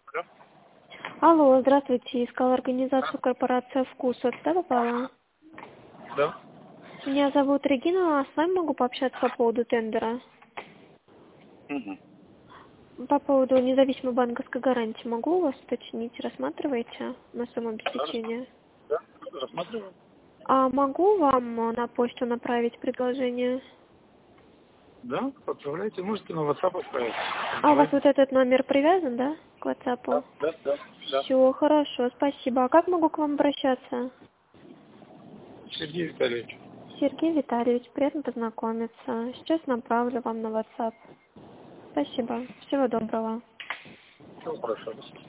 Алло. Алло, здравствуйте. Искала организацию корпорация «Вкус». Вот туда попала? Да? Меня зовут Регина, а с вами могу пообщаться по поводу тендера? Угу. По поводу независимой банковской гарантии могу у вас уточнить? Рассматриваете на сумму обеспечения? Да, рассматриваем. А могу вам на почту направить предложение? Да, отправляйте. Можете на WhatsApp отправить. А у вас Давай. вот этот номер привязан, да, к WhatsApp? Да, да, да, да. Все, хорошо, спасибо. А как могу к вам обращаться? Сергей Витальевич. Сергей Витальевич, приятно познакомиться. Сейчас направлю вам на WhatsApp. Спасибо. Всего доброго. Все хорошо.